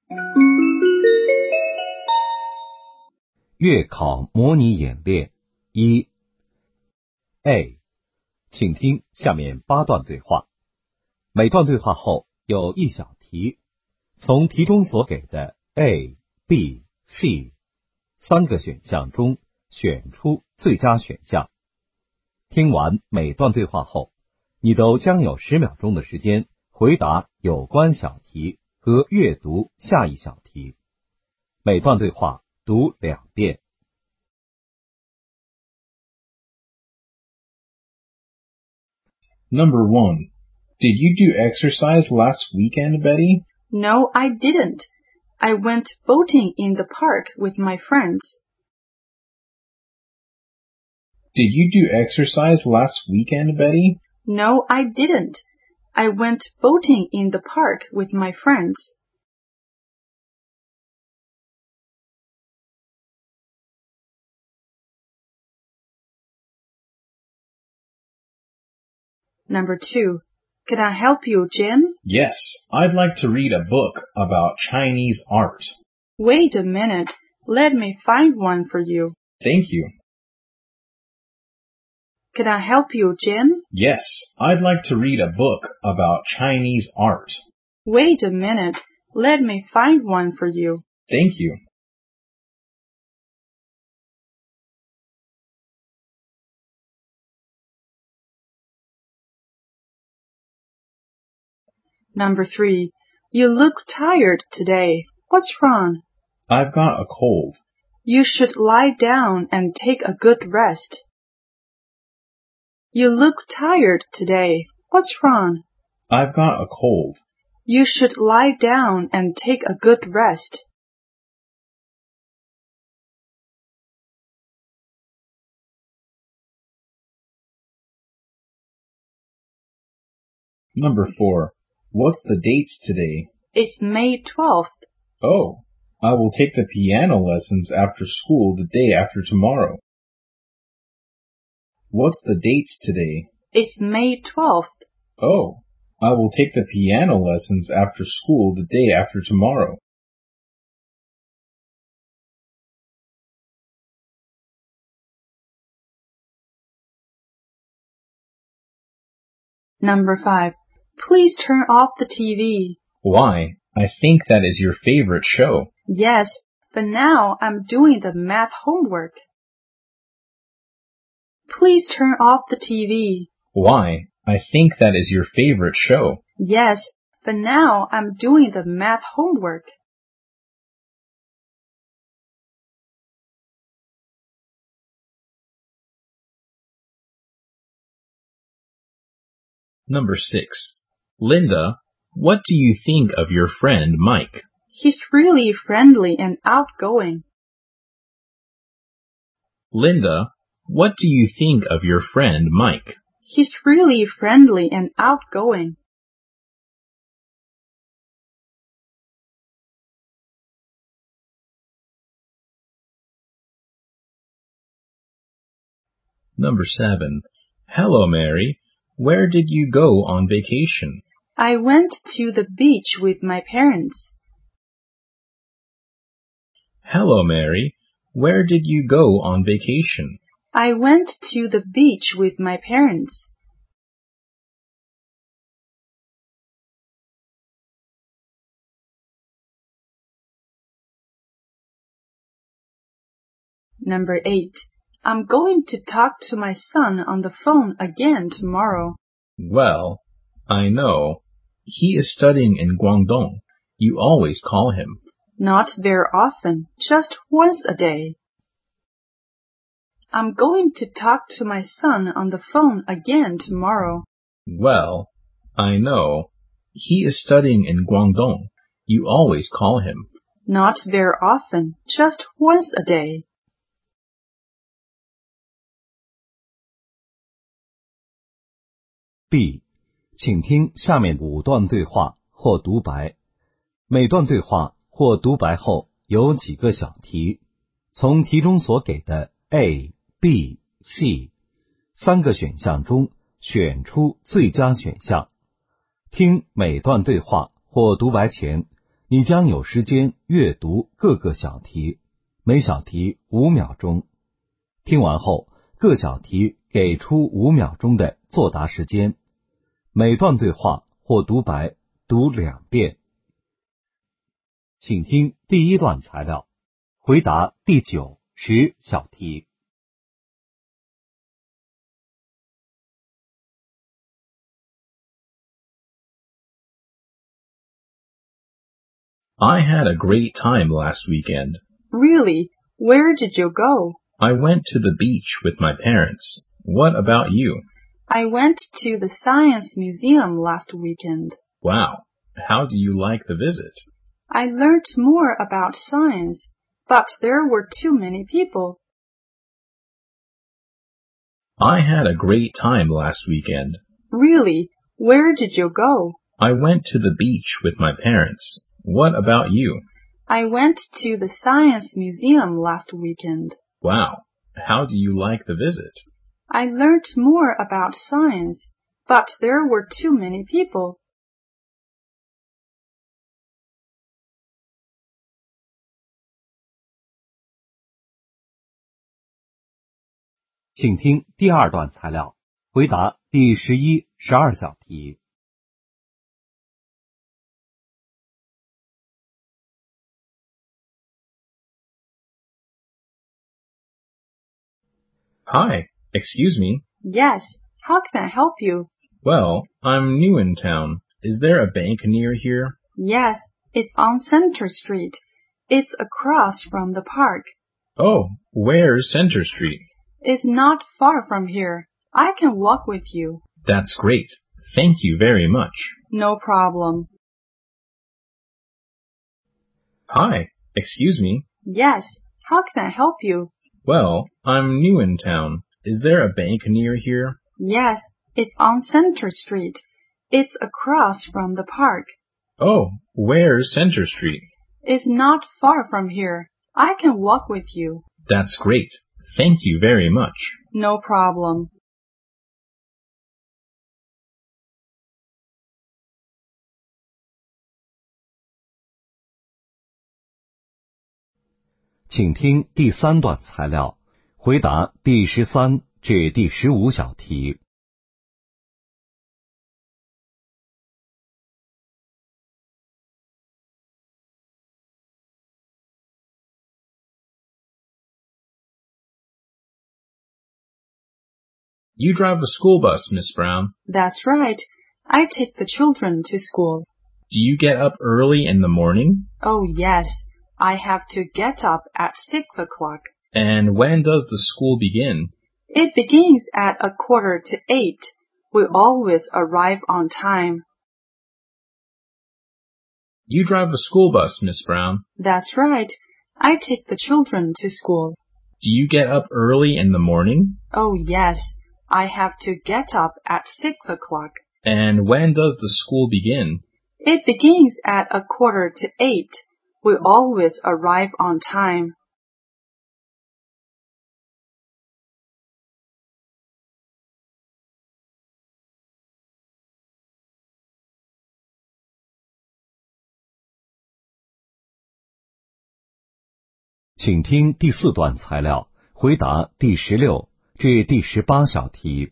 月考模拟演练一 A， 请听下面8段对话，每段对话后有一小题，从题中所给的 A、B、C 3个选项中选出最佳选项。听完每段对话后，你都将有10秒钟的时间回答有关小题和阅读下一小题。每段对话读2遍。 Number 1. Did you do exercise last weekend, Betty? No, I didn't. I went boating in the park with my friends. Did you do exercise last weekend, Betty? No, I didn't. I went boating in the park with my friends. Number 2. Could I help you, Jim? Yes, I'd like to read a book about Chinese art. Wait a minute. Let me find one for you. Thank you. Could I help you, Jim? Yes, I'd like to read a book about Chinese art. Wait a minute. Let me find one for you. Thank you. Number 3. You look tired today. What's wrong? I've got a cold. You should lie down and take a good rest. You look tired today. What's wrong? I've got a cold. You should lie down and take a good rest. Number 4. What's the dates today? It's May 12th. Oh, I will take the piano lessons after school the day after tomorrow. What's the dates today? It's May 12th. Oh, I will take the piano lessons after school the day after tomorrow. Number 5. Please turn off the TV. Why? I think that is your favorite show. Yes, but now I'm doing the math homework. Please turn off the TV. Why? I think that is your favorite show. Yes, but now I'm doing the math homework. Number 6. Linda, what do you think of your friend Mike? He's really friendly and outgoing. Linda, what do you think of your friend Mike? He's really friendly and outgoing. Number 7. Hello, Mary. Where did you go on vacation? I went to the beach with my parents. Hello, Mary. Where did you go on vacation? I went to the beach with my parents. Number 8. I'm going to talk to my son on the phone again tomorrow. Well, I know. He is studying in Guangdong. You always call him. Not very often, just once a day. I'm going to talk to my son on the phone again tomorrow. Well, I know. He is studying in Guangdong. You always call him. Not very often, just once a day. B， 请听下面5段对话或独白。每段对话或独白后有几个小题，从题中所给的 A、B、C 3个选项中选出最佳选项。听每段对话或独白前， 你将有时间阅读各个小题，每小题5秒钟。听完后，各小题给出5秒钟的作答时间。每段对话或独白读2遍。请听第一段材料，回答第9、10小题。 I had a great time last weekend. Really? Where did you go? I went to the beach with my parents. What about you? I went to the Science Museum last weekend. Wow. How do you like the visit? I learned more about science, but there were too many people. I had a great time last weekend. Really? Where did you go? I went to the beach with my parents. What about you? I went to the Science Museum last weekend. Wow. How do you like the visit? I learned more about science, but there were too many people. 请听第二段材料，回答第11、12小题。 Hi. Excuse me. Yes, how can I help you? Well, I'm new in town. Is there a bank near here? Yes, it's on Center Street. It's across from the park. Oh, where's Center Street? It's not far from here. I can walk with you. That's great. Thank you very much. No problem. Hi. Excuse me. Yes, how can I help you? Well, I'm new in town. Is there a bank near here? Yes, it's on Center Street. It's across from the park. Oh, where's Center Street? It's not far from here. I can walk with you. That's great. Thank you very much. No problem. 请听第3段材料，回答第13至第15小题。 You drive a school bus, Miss Brown. That's right. I take the children to school. Do you get up early in the morning? Oh, yes. I have to get up at 6 o'clock. And when does the school begin? It begins at 7:45. We always arrive on time. You drive a school bus, Miss Brown. That's right. I take the children to school. Do you get up early in the morning? Oh, yes. I have to get up at 6 o'clock. And when does the school begin? It begins at 7:45. We always arrive on time. 请听第4段材料，回答第16至第18小题。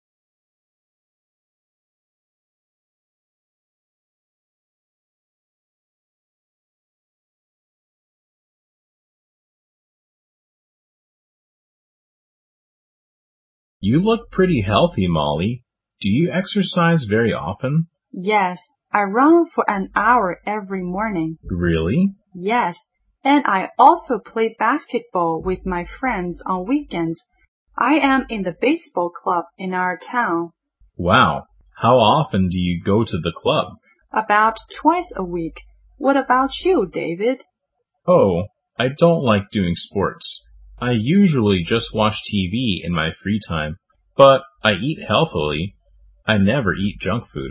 You look pretty healthy, Molly. Do you exercise very often? Yes, I run for an hour every morning. Really? Yes, and I also play basketball with my friends on weekends. I am in the baseball club in our town. Wow. How often do you go to the club? About twice a week. What about you, David? Oh, I don't like doing sports. I usually just watch TV in my free time, but I eat healthily. I never eat junk food.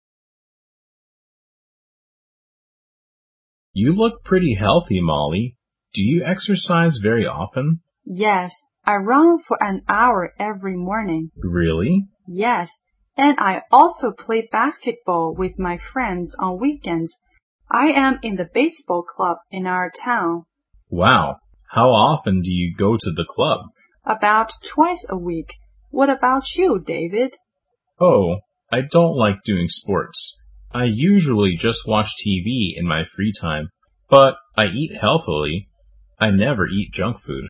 You look pretty healthy, Molly. Do you exercise very often? Yes, I run for an hour every morning. Really? Yes, and I also play basketball with my friends on weekends. I am in the baseball club in our town. Wow. How often do you go to the club? About twice a week. What about you, David? Oh, I don't like doing sports. I usually just watch TV in my free time, but I eat healthily. I never eat junk food.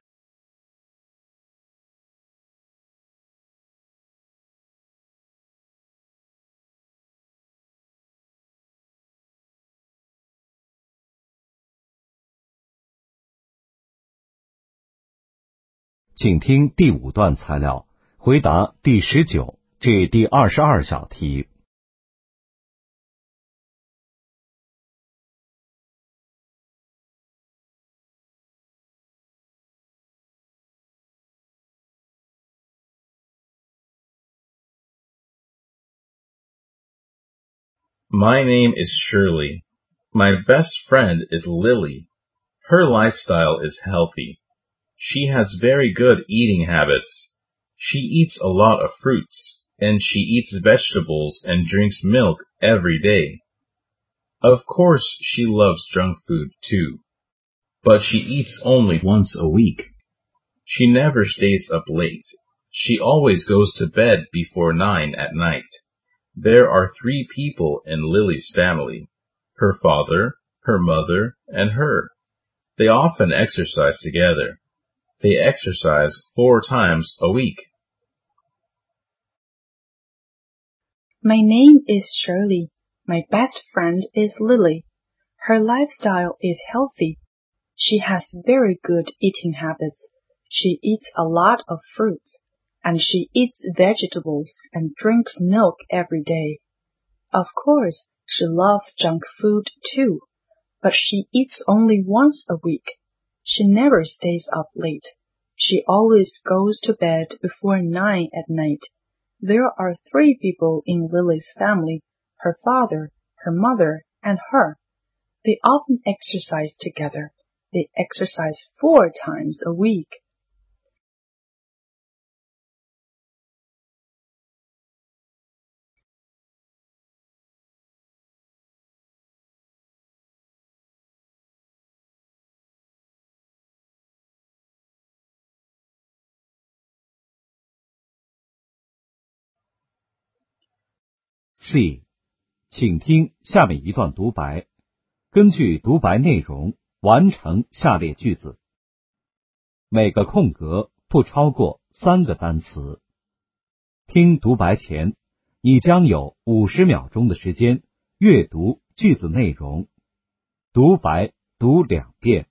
请听第5段材料，回答第19至第22小题。 My name is Shirley. My best friend is Lily. Her lifestyle is healthy. She has very good eating habits. She eats a lot of fruits, and she eats vegetables and drinks milk every day. Of course, she loves junk food too, but she eats only once a week. She never stays up late. She always goes to bed before 9 at night. There are 3 people in Lily's family: her father, her mother, and her. They often exercise together. They exercise 4 times a week. My name is Shirley. My best friend is Lily. Her lifestyle is healthy. She has very good eating habits. She eats a lot of fruits, and she eats vegetables and drinks milk every day. Of course, she loves junk food too, but she eats only once a week. She never stays up late. She always goes to bed before 9 at night. There are 3 people in Lily's family: her father, her mother, and her. They often exercise together. They exercise 4 times a week. C， 请听下面一段独白，根据独白内容完成下列句子。每个空格不超过3个单词。听独白前，你将有50秒钟的时间阅读句子内容。独白读2遍。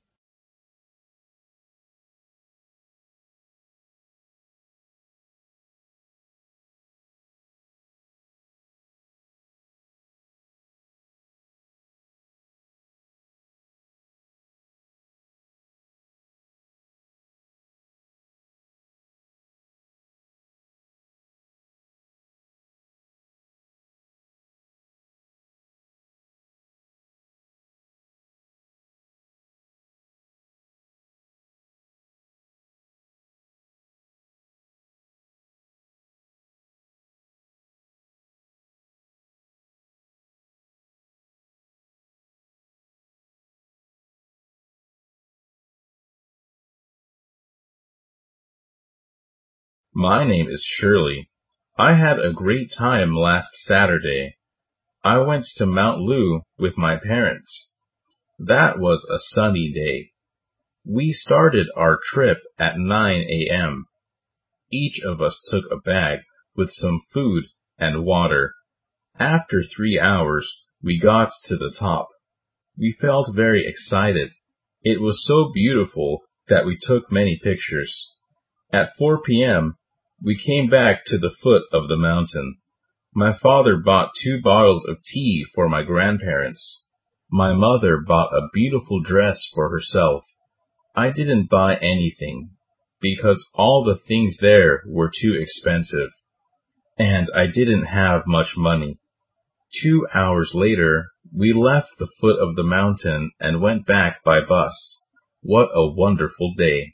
My name is Shirley. I had a great time last Saturday. I went to Mount Lu with my parents. That was a sunny day. We started our trip at 9 a.m. Each of us took a bag with some food and water. After 3 hours, we got to the top. We felt very excited. It was so beautiful that we took many pictures. At 4 p.m., we came back to the foot of the mountain. My father bought 2 bottles of tea for my grandparents. My mother bought a beautiful dress for herself. I didn't buy anything, because all the things there were too expensive, and I didn't have much money. 2 hours later, we left the foot of the mountain and went back by bus. What a wonderful day.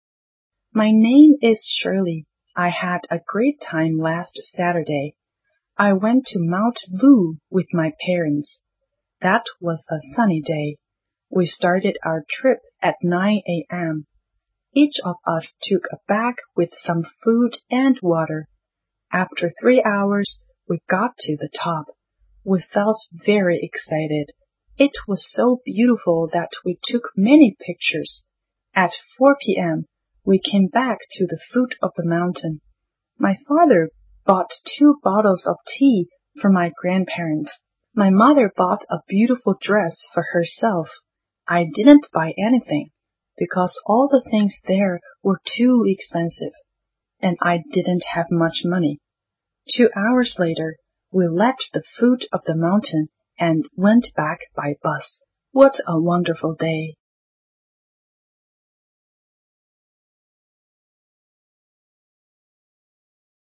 My name is Shirley. I had a great time last Saturday. I went to Mount Lu with my parents. That was a sunny day. We started our trip at 9 a.m. Each of us took a bag with some food and water. After 3 hours, we got to the top. We felt very excited. It was so beautiful that we took many pictures. At 4 p.m., we came back to the foot of the mountain. My father bought 2 bottles of tea for my grandparents. My mother bought a beautiful dress for herself. I didn't buy anything because all the things there were too expensive, and I didn't have much money. 2 hours later, we left the foot of the mountain and went back by bus. What a wonderful day!